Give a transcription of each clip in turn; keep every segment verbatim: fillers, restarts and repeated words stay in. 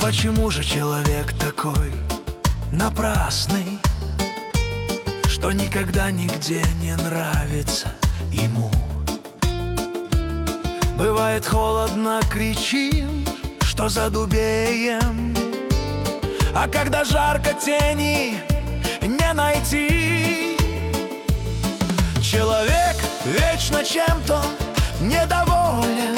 Почему же человек такой напрасный, что никогда нигде не нравится ему? Бывает холодно, кричим, что задубеем, а когда жарко, тени не найти. Человек вечно чем-то недоволен,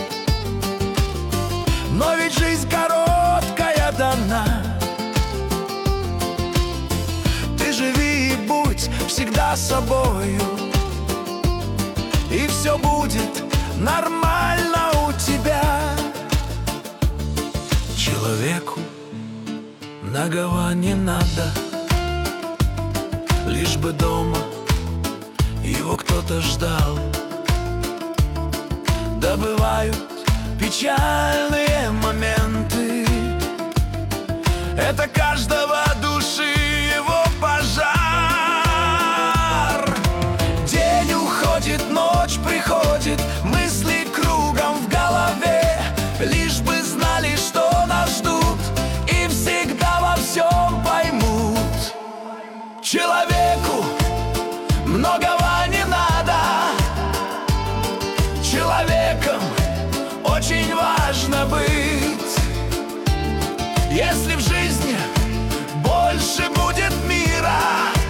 но ведь жизнь короткая дана. Ты живи и будь всегда собою, и все будет нормально у тебя. Человеку многого не надо, лишь бы дома его кто-то ждал. Да бывают печальные моменты, это каждого души его пожар. День уходит, ночь приходит, мысли кругом в голове, лишь бы знали, что нас ждут, и всегда во всем поймут. Человеку многого не надо, человеком очень важно быть. Если в жизни больше будет мира,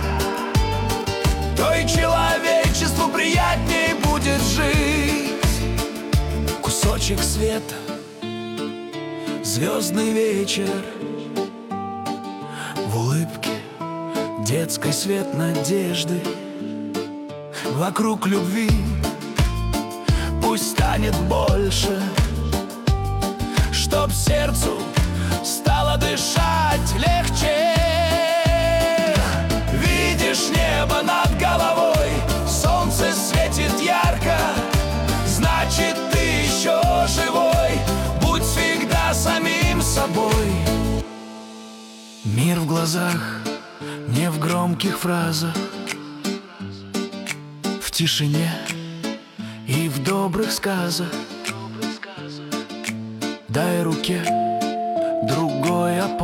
то и человечеству приятней будет жить. Кусочек света, звездный вечер, в улыбке детской свет надежды. Вокруг любви пусть станет больше, чтоб сердцу стало дышать легче. Видишь небо над головой, солнце светит ярко, значит, ты еще живой. Будь всегда самим собой. Мир в глазах, не в громких фразах, в тишине и в добрых сказах. Дай руке другой